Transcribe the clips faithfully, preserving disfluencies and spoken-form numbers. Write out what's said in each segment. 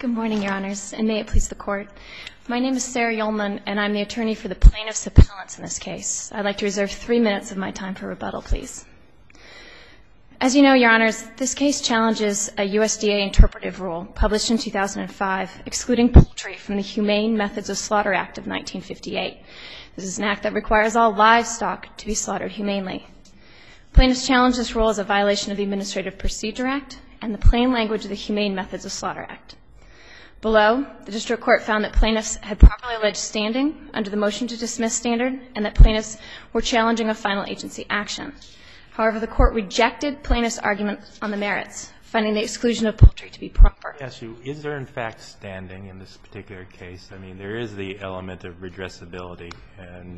Good morning, Your Honors, and may it please the Court. My name is Sarah Yolman, and I'm the attorney for the plaintiff's appellants in this case. I'd like to reserve three minutes of my time for rebuttal, please. As you know, Your Honors, this case challenges a U S D A interpretive rule published in two thousand five excluding poultry from the Humane Methods of Slaughter Act of nineteen fifty-eight. This is an act that requires all livestock to be slaughtered humanely. Plaintiffs challenge this rule as a violation of the Administrative Procedure Act and the plain language of the Humane Methods of Slaughter Act. Below, the district court found that plaintiffs had properly alleged standing under the motion to dismiss standard and that plaintiffs were challenging a final agency action. However, the court rejected plaintiffs' argument on the merits, finding the exclusion of poultry to be proper. Yes, you, is there in fact standing in this particular case? I mean, there is the element of redressability, and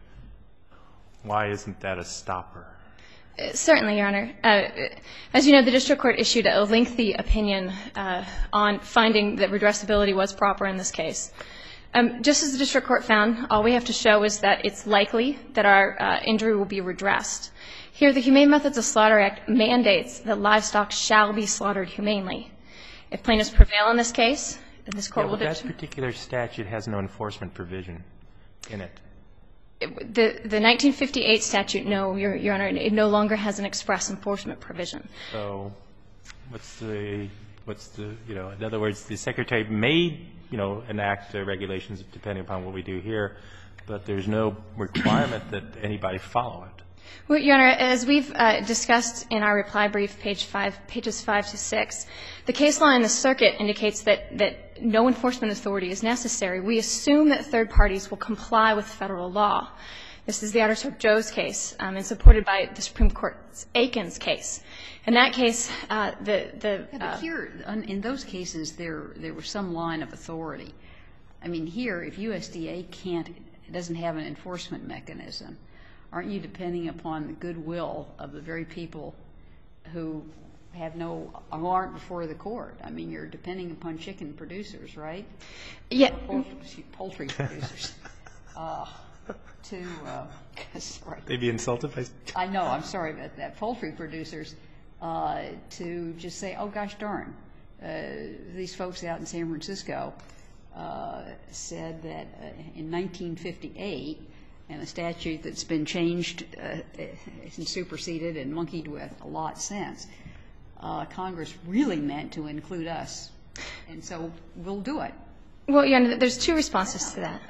why isn't that a stopper? Uh, certainly, Your Honor. Uh, as you know, the district court issued a lengthy opinion uh, on finding that redressability was proper in this case. Um, just as the district court found, all we have to show is that it's likely that our uh, injury will be redressed. Here, the Humane Methods of Slaughter Act mandates that livestock shall be slaughtered humanely. If plaintiffs prevail in this case, then this court yeah, will determine. That particular statute has no enforcement provision in it. it the, the nineteen fifty-eight statute, no, Your, Your Honor, it no longer has an express enforcement provision. So, what's the, what's the, you know, in other words, the Secretary may, you know, enact uh, regulations depending upon what we do here, but there's no requirement that anybody follow it. Well, Your Honor, as we've uh, discussed in our reply brief, page five, pages five to six, the case law in the circuit indicates that, that no enforcement authority is necessary. We assume that third parties will comply with federal law. This is the Otterthorpe Joe's case, um, and supported by the Supreme Court's Aikens case. In that case, uh, the the. Yeah, but here, in those cases, there there was some line of authority. I mean, here, if U S D A can't, doesn't have an enforcement mechanism, aren't you depending upon the goodwill of the very people who have no, who aren't before the court? I mean, you're depending upon chicken producers, right? Yeah. Poultry, poultry producers. Uh, to, uh, sorry. They'd be insulted by. I know, I'm sorry about that. Poultry producers uh, to just say, oh, gosh darn, uh, these folks out in San Francisco uh, said that uh, in nineteen fifty-eight, and a statute that's been changed uh, and superseded and monkeyed with a lot since, uh, Congress really meant to include us. And so we'll do it. Well, Your Honor, there's two responses to that.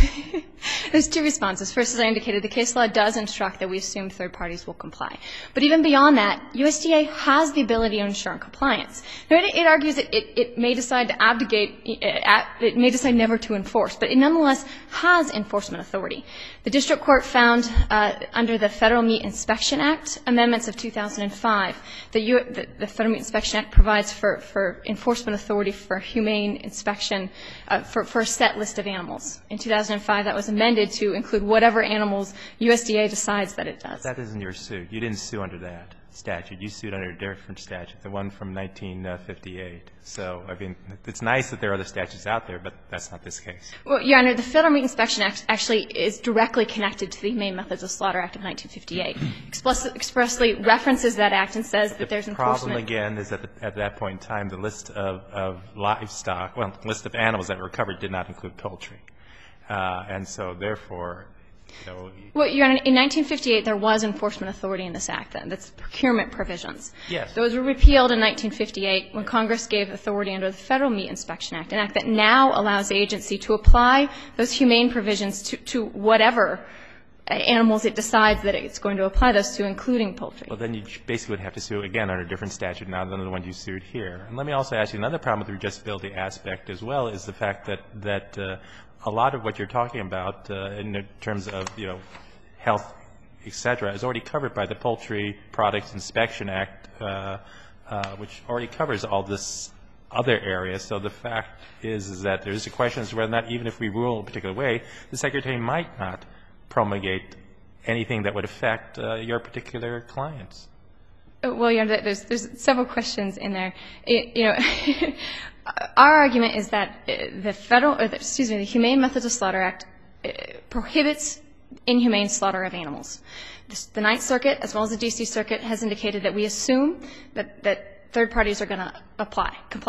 There's two responses. First, as I indicated, the case law does instruct that we assume third parties will comply. But even beyond that, U S D A has the ability to ensure compliance. Now, it, it argues that it, it may decide to abdicate, it may decide never to enforce, but it nonetheless has enforcement authority. The district court found uh, under the Federal Meat Inspection Act amendments of two thousand five that you, the, the Federal Meat Inspection Act provides for, for enforcement authority for humane inspection uh, for, for a set list of animals. In two thousand five, that was amended to include whatever animals U S D A decides that it does. That isn't your suit. You didn't sue under that statute. You sued under a different statute, the one from nineteen fifty-eight. So, I mean, it's nice that there are other statutes out there, but that's not this case. Well, Your Honor, the Federal Meat Inspection Act actually is directly connected to the Humane Methods of Slaughter Act of nineteen fifty-eight. Express, expressly references that act and says that the there's enforcement. The problem, again, is that at that point in time, the list of, of livestock, well, the list of animals that were covered did not include poultry. Uh, and so, therefore, you know. Well, Your Honor, in nineteen fifty-eight, there was enforcement authority in this act then. That's procurement provisions. Yes. Those were repealed in nineteen fifty-eight when Congress gave authority under the Federal Meat Inspection Act, an act that now allows the agency to apply those humane provisions to, to whatever animals it decides that it's going to apply those to, including poultry. Well, then you basically would have to sue again under a different statute now than the one you sued here. And let me also ask you, another problem with the redressability aspect as well is the fact that, that uh, a lot of what you're talking about uh, in terms of, you know, health, et cetera, is already covered by the Poultry Products Inspection Act, uh, uh, which already covers all this other area. So the fact is, is that there's a question as to whether or not, even if we rule a particular way, the Secretary might not promulgate anything that would affect uh, your particular clients. Well, Your Honor, there's, there's several questions in there. It, you know, our argument is that the federal, or the, excuse me, the Humane Methods of Slaughter Act uh, prohibits inhumane slaughter of animals. This, the Ninth Circuit, as well as the D C Circuit, has indicated that we assume that, that third parties are going to apply, comply.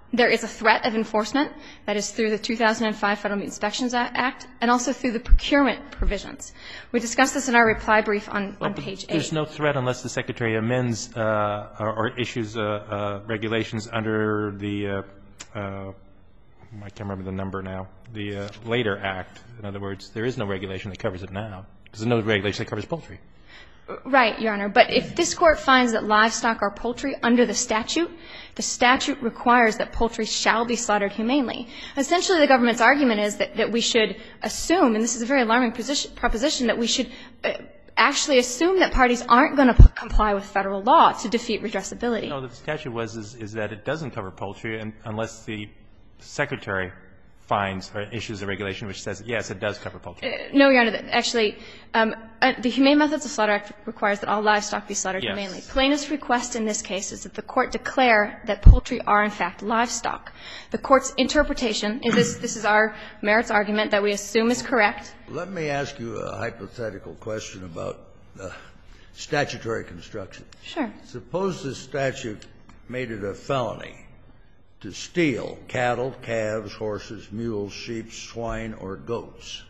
There is a threat of enforcement that is through the two thousand five Federal Meat Inspections Act and also through the procurement provisions. We discussed this in our reply brief on, well, on page eight. There's no threat unless the Secretary amends uh, or, or issues uh, uh, regulations under the, uh, uh, I can't remember the number now, the uh, later act. In other words, there is no regulation that covers it now because there's no regulation that covers poultry. Right, Your Honor. But if this Court finds that livestock are poultry under the statute, the statute requires that poultry shall be slaughtered humanely. Essentially, the government's argument is that, that we should assume, and this is a very alarming position, proposition, that we should uh, actually assume that parties aren't going to comply with Federal law to defeat redressability. No, the statute was is, is that it doesn't cover poultry and, unless the Secretary finds or issues a regulation which says, yes, it does cover poultry. Uh, no, Your Honor. Actually, um, uh, the Humane Methods of Slaughter Act requires that all livestock be slaughtered yes. humanely. Plaintiff's request in this case is that the Court declare that poultry are, in fact, livestock. The Court's interpretation is this, this is our merits argument that we assume is correct. Let me ask you a hypothetical question about uh, statutory construction. Sure. Suppose the statute made it a felony to steal cattle, calves, horses, mules, sheep, swine, or goats.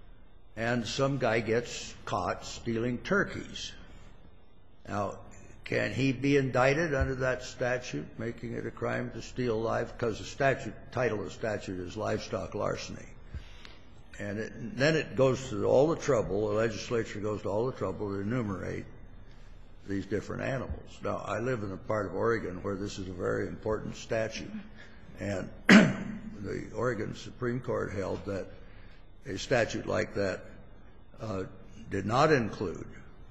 And some guy gets caught stealing turkeys. Now, can he be indicted under that statute, making it a crime to steal live? Because the statute, title of the statute is livestock larceny. And it, then it goes to all the trouble, the legislature goes to all the trouble to enumerate these different animals. Now, I live in a part of Oregon where this is a very important statute, and the Oregon Supreme Court held that a statute like that uh, did not include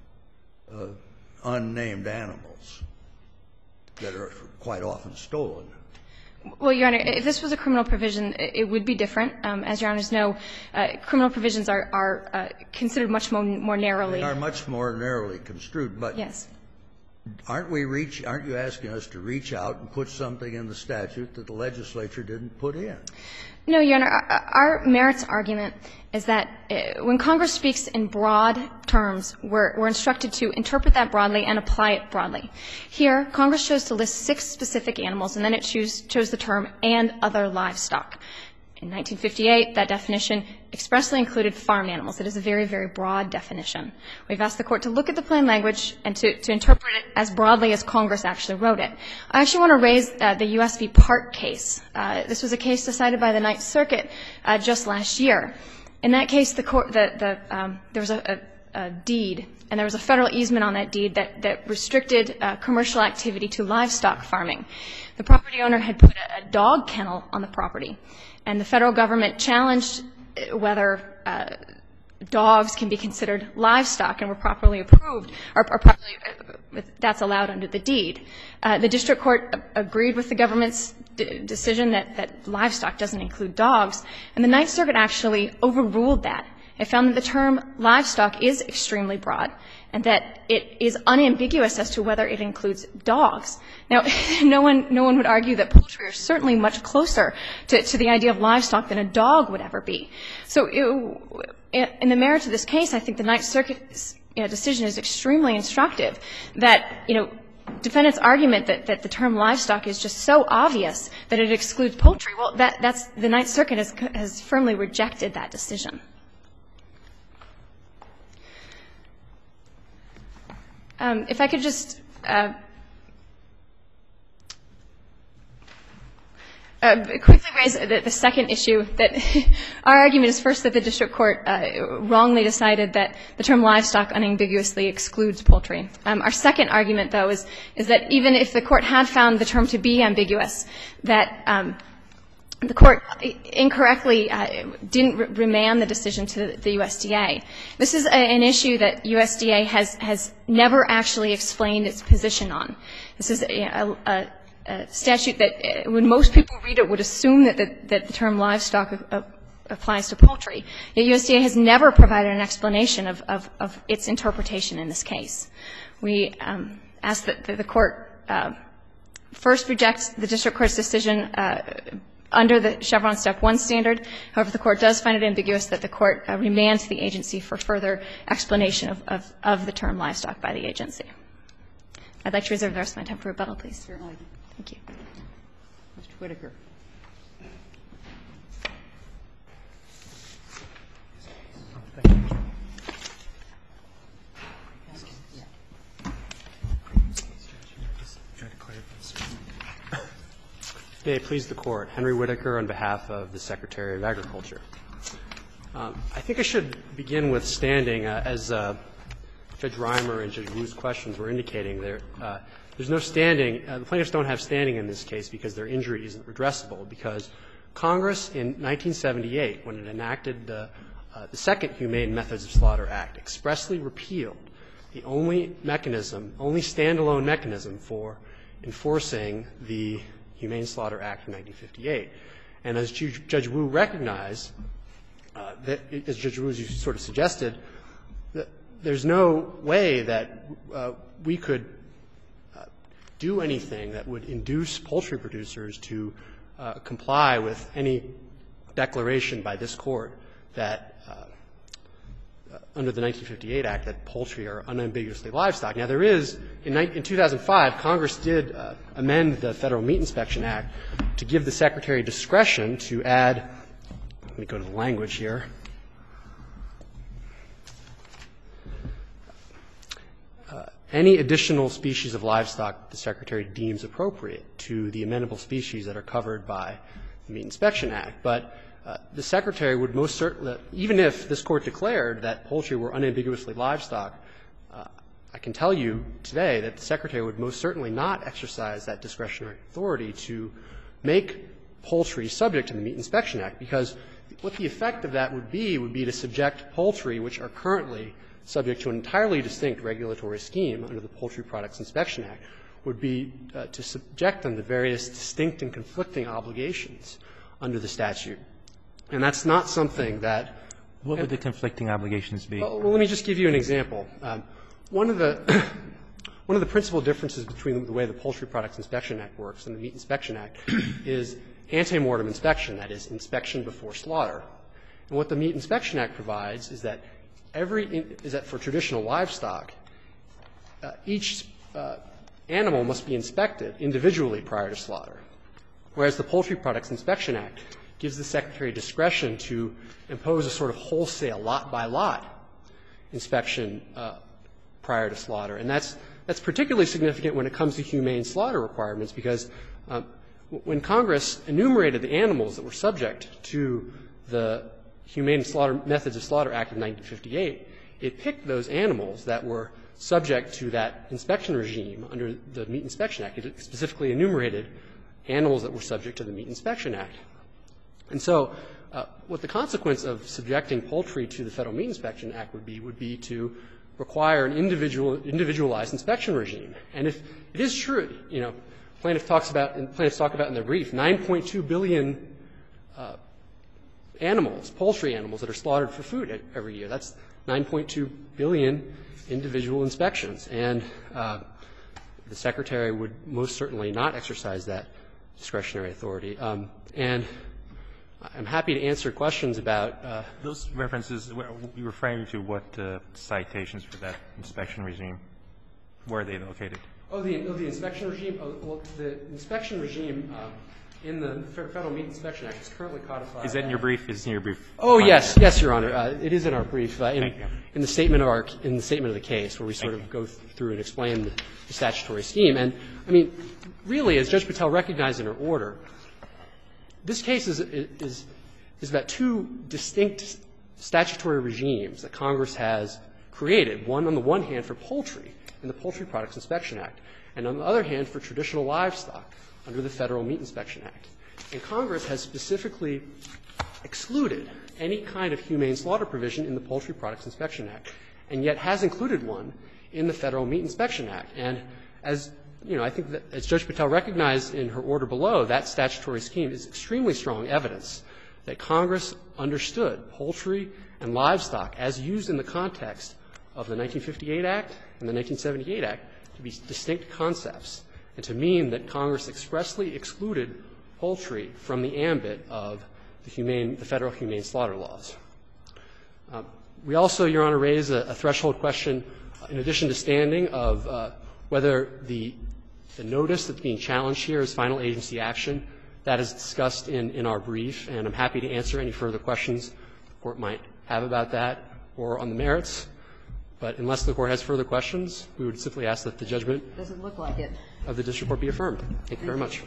uh, unnamed animals that are quite often stolen. Well, Your Honor, if this was a criminal provision, it would be different. Um, as Your Honors know, uh, criminal provisions are, are uh, considered much more, more narrowly. They are much more narrowly construed, but yes. Aren't we reach? Aren't you asking us to reach out and put something in the statute that the legislature didn't put in? No, Your Honor. Our, our merits argument is that uh, when Congress speaks in broad terms, we're, we're instructed to interpret that broadly and apply it broadly. Here, Congress chose to list six specific animals, and then it choose, chose the term "and other livestock." In nineteen fifty-eight, that definition expressly included farm animals. It is a very, very broad definition. We've asked the Court to look at the plain language and to, to interpret it as broadly as Congress actually wrote it. I actually want to raise uh, the U S v. Park case. Uh, this was a case decided by the Ninth Circuit uh, just last year. In that case, the court, the, the, um, there was a, a, a deed, and there was a federal easement on that deed that, that restricted uh, commercial activity to livestock farming. The property owner had put a, a dog kennel on the property, and the federal government challenged whether uh, dogs can be considered livestock and were properly approved, or, or properly, uh, that's allowed under the deed. Uh, the district court a- agreed with the government's d- decision that, that livestock doesn't include dogs, and the Ninth Circuit actually overruled that. It found that the term livestock is extremely broad and that it is unambiguous as to whether it includes dogs. Now, no one, no one would argue that poultry are certainly much closer to, to the idea of livestock than a dog would ever be. So it, in the merits of this case, I think the Ninth Circuit's you know, decision is extremely instructive that, you know, defendant's argument that, that the term livestock is just so obvious that it excludes poultry, well, that, that's, the Ninth Circuit has, has firmly rejected that decision. Um, if I could just uh, uh, quickly raise the, the second issue, that our argument is first that the district court uh, wrongly decided that the term livestock unambiguously excludes poultry. Um, our second argument, though, is, is that even if the court had found the term to be ambiguous, that um, the court incorrectly uh, didn't re- remand the decision to the U S D A. This is a, an issue that U S D A has, has never actually explained its position on. This is a, a, a statute that, uh, when most people read it, would assume that the, that the term livestock uh, applies to poultry. Yet U S D A has never provided an explanation of, of, of its interpretation in this case. We um, ask that the, the court uh, first reject the district court's decision uh, under the Chevron Step one standard. However, the court does find it ambiguous that the court uh, remand to the agency for further explanation of, of, of the term livestock by the agency. I'd like to reserve the rest of my time for rebuttal, please. Certainly. Thank you. Mister Whitaker. May it please the Court. Henry Whitaker on behalf of the Secretary of Agriculture. Um, I think I should begin with standing. Uh, as uh, Judge Reimer and Judge Wu's questions were indicating, there, uh, there's no standing. Uh, the plaintiffs don't have standing in this case because their injury isn't redressable, because Congress in nineteen seventy-eight, when it enacted the, uh, the Second Humane Methods of Slaughter Act, expressly repealed the only mechanism, only standalone mechanism for enforcing the Humane Slaughter Act of nineteen fifty-eight. And as Judge Wu recognized, uh, that, as Judge Wu sort of suggested, that there's no way that uh, we could uh, do anything that would induce poultry producers to uh, comply with any declaration by this Court that uh, uh, under the nineteen fifty-eight Act that poultry are unambiguously livestock. Now, there is, in, in two thousand five, Congress did uh, amend the Federal Meat Inspection Act to give the Secretary discretion to add, let me go to the language here, uh, any additional species of livestock the Secretary deems appropriate to the amendable species that are covered by the Meat Inspection Act. But Uh, the Secretary would most certainly, even if this Court declared that poultry were unambiguously livestock, uh, I can tell you today that the Secretary would most certainly not exercise that discretionary authority to make poultry subject to the Meat Inspection Act, because what the effect of that would be would be to subject poultry, which are currently subject to an entirely distinct regulatory scheme under the Poultry Products Inspection Act, would be uh, to subject them to various distinct and conflicting obligations under the statute. And that's not something that — What would the conflicting obligations be? Well, well let me just give you an example. Um, one of the one of the principal differences between the way the Poultry Products Inspection Act works and the Meat Inspection Act is ante-mortem inspection, that is, inspection before slaughter. And what the Meat Inspection Act provides is that every is that for traditional livestock, uh, each uh, animal must be inspected individually prior to slaughter, whereas the Poultry Products Inspection Act gives the Secretary discretion to impose a sort of wholesale lot-by-lot inspection uh, prior to slaughter. And that's that's particularly significant when it comes to humane slaughter requirements, because um, when Congress enumerated the animals that were subject to the Humane Slaughter Methods of Slaughter Act of nineteen fifty-eight, it picked those animals that were subject to that inspection regime under the Meat Inspection Act. It specifically enumerated animals that were subject to the Meat Inspection Act. And so uh, what the consequence of subjecting poultry to the Federal Meat Inspection Act would be would be to require an individual, individualized inspection regime. And if it is true, you know, plaintiff talks about, and plaintiffs talk about in their brief, nine point two billion uh, animals, poultry animals that are slaughtered for food every year. That's nine point two billion individual inspections. And uh, the Secretary would most certainly not exercise that discretionary authority. Um, and I'm happy to answer questions about uh, those references. You're referring to what uh, citations for that inspection regime? Where are they located? Oh, the, oh, the inspection regime. Oh, well, the inspection regime uh, in the Federal Meat Inspection Act is currently codified. Is that in your brief? Is it in your brief? Oh, yes, yes, Your Honor. Uh, it is in our brief. Uh, in, Thank you. in the statement of our in the statement of the case, where we sort Thank of you. go through and explain the, the statutory scheme. And I mean, really, as Judge Patel recognized in her order, this case is, is, is about two distinct statutory regimes that Congress has created, one on the one hand for poultry in the Poultry Products Inspection Act, and on the other hand for traditional livestock under the Federal Meat Inspection Act. And Congress has specifically excluded any kind of humane slaughter provision in the Poultry Products Inspection Act, and yet has included one in the Federal Meat Inspection Act. And as you know, I think that, as Judge Patel recognized in her order below, that statutory scheme is extremely strong evidence that Congress understood poultry and livestock as used in the context of the nineteen fifty-eight Act and the nineteen seventy-eight Act to be distinct concepts, and to mean that Congress expressly excluded poultry from the ambit of the humane, the Federal humane slaughter laws. Uh, we also, Your Honor, raise a, a threshold question, uh, in addition to standing, of uh, whether the, the notice that's being challenged here is final agency action That is discussed in, in our brief, and I'm happy to answer any further questions the Court might have about that or on the merits. But unless the Court has further questions, we would simply ask that the judgment Doesn't look like it. of the district court be affirmed. Thank you very much.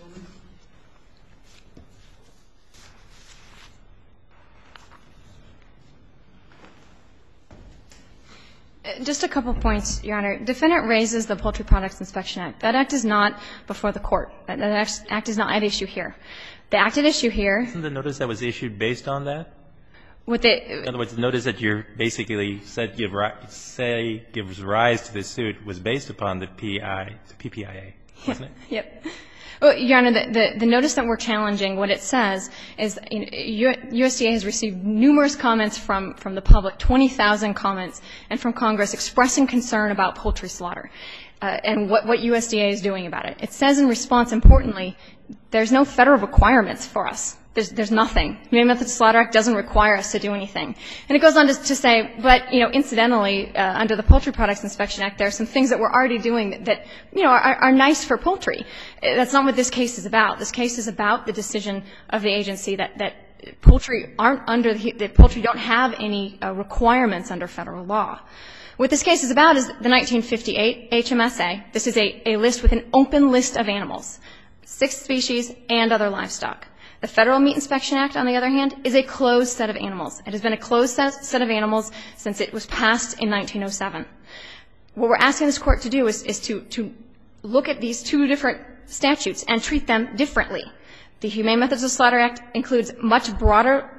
Just a couple points, Your Honor. Defendant raises the Poultry Products Inspection Act. That act is not before the Court. That act is not at issue here. The act at issue here. Isn't the notice that was issued based on that? With the, in other words, the notice that you're basically said give ri say gives rise to this suit was based upon the P I, the P P I A, wasn't it? Yep. Well, Your Honor, the, the, the notice that we're challenging, what it says is you know, U S D A has received numerous comments from, from the public, twenty thousand comments, and from Congress expressing concern about poultry slaughter uh, and what, what U S D A is doing about it. It says in response, importantly, there's no federal requirements for us. There's, there's nothing. The Humane Methods of Slaughter Act doesn't require us to do anything. And it goes on to, to say, but, you know, incidentally, uh, under the Poultry Products Inspection Act, there are some things that we're already doing that, that you know, are, are nice for poultry. That's not what this case is about. This case is about the decision of the agency that, that poultry aren't under the, that poultry don't have any uh, requirements under federal law. What this case is about is the nineteen fifty-eight H M S A. This is a, a list with an open list of animals, six species and other livestock. The Federal Meat Inspection Act, on the other hand, is a closed set of animals. It has been a closed set of animals since it was passed in nineteen oh seven. What we're asking this Court to do is, is to, to look at these two different statutes and treat them differently. The Humane Methods of Slaughter Act includes much broader,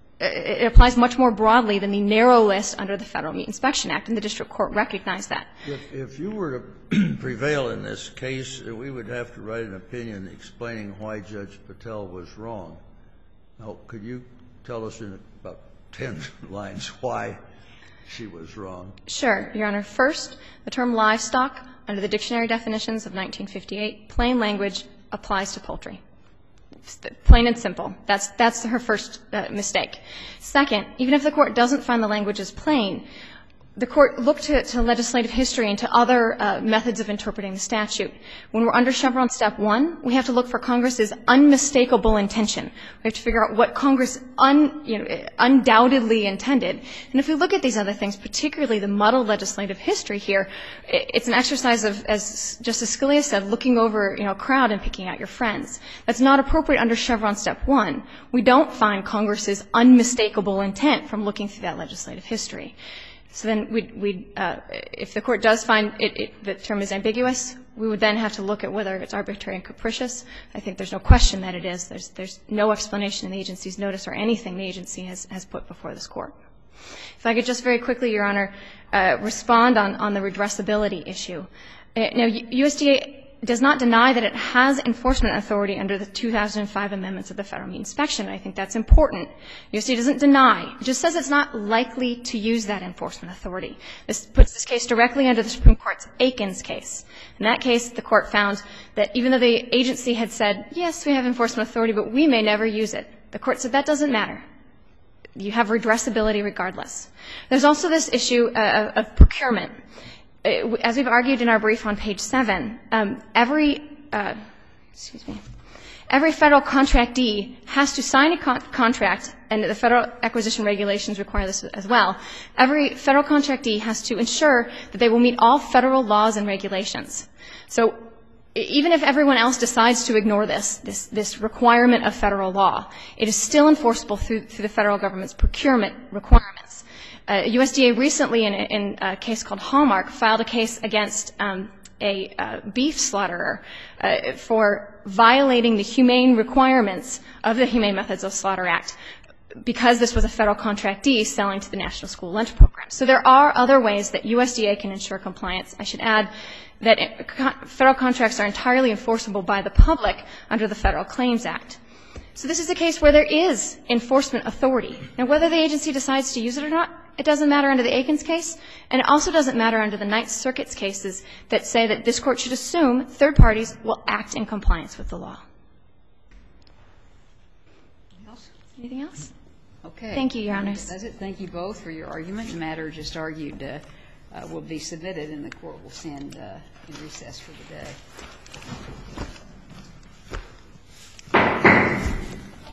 it applies much more broadly than the narrow list under the Federal Meat Inspection Act, and the District Court recognized that. If, if you were to prevail in this case, we would have to write an opinion explaining why Judge Patel was wrong. Now, could you tell us in about ten lines why she was wrong? Sure, Your Honor. First, the term livestock, under the dictionary definitions of nineteen fifty-eight, plain language applies to poultry. Plain and simple. That's, that's her first uh, mistake. Second, even if the Court doesn't find the language as plain, the Court looked to, to legislative history and to other uh, methods of interpreting the statute. When we're under Chevron Step one, we have to look for Congress's unmistakable intention. We have to figure out what Congress un, you know, undoubtedly intended. And if we look at these other things, particularly the muddled legislative history here, it's an exercise of, as Justice Scalia said, looking over, you know, a crowd and picking out your friends. That's not appropriate under Chevron Step one. We don't find Congress's unmistakable intent from looking through that legislative history. So then we'd, we'd, uh, if the Court does find it, it, the term is ambiguous, we would then have to look at whether it's arbitrary and capricious. I think there's no question that it is. There's, there's no explanation in the agency's notice or anything the agency has, has put before this Court. If I could just very quickly, Your Honor, uh, respond on, on the redressability issue. Uh, now, U S D A does not deny that it has enforcement authority under the two thousand five amendments of the Federal Meat Inspection. I think that's important. U S D A doesn't deny. It just says it's not likely to use that enforcement authority. This puts this case directly under the Supreme Court's Aikens case. In that case, the Court found that even though the agency had said, yes, we have enforcement authority, but we may never use it, the Court said that doesn't matter. You have redressability regardless. There's also this issue uh, of procurement. As we've argued in our brief on page seven, um, every, uh, excuse me, every federal contractee has to sign a con contract, and the federal acquisition regulations require this as well. Every federal contractee has to ensure that they will meet all federal laws and regulations. So even if everyone else decides to ignore this, this, this requirement of federal law, it is still enforceable through, through the federal government's procurement requirements. Uh, U S D A recently, in, in a case called Hallmark, filed a case against um, a uh, beef slaughterer uh, for violating the humane requirements of the Humane Methods of Slaughter Act because this was a federal contractee selling to the National School Lunch Program. So there are other ways that U S D A can ensure compliance. I should add that it, federal contracts are entirely enforceable by the public under the Federal Claims Act. So this is a case where there is enforcement authority. Now, whether the agency decides to use it or not, it doesn't matter under the Aikens case, and it also doesn't matter under the Ninth Circuit's cases that say that this Court should assume third parties will act in compliance with the law. Anything else? Anything else? Okay. Thank you, Your Honors. That's it. Thank you both for your argument. The matter just argued uh, uh, will be submitted, and the Court will stand uh, in recess for the day.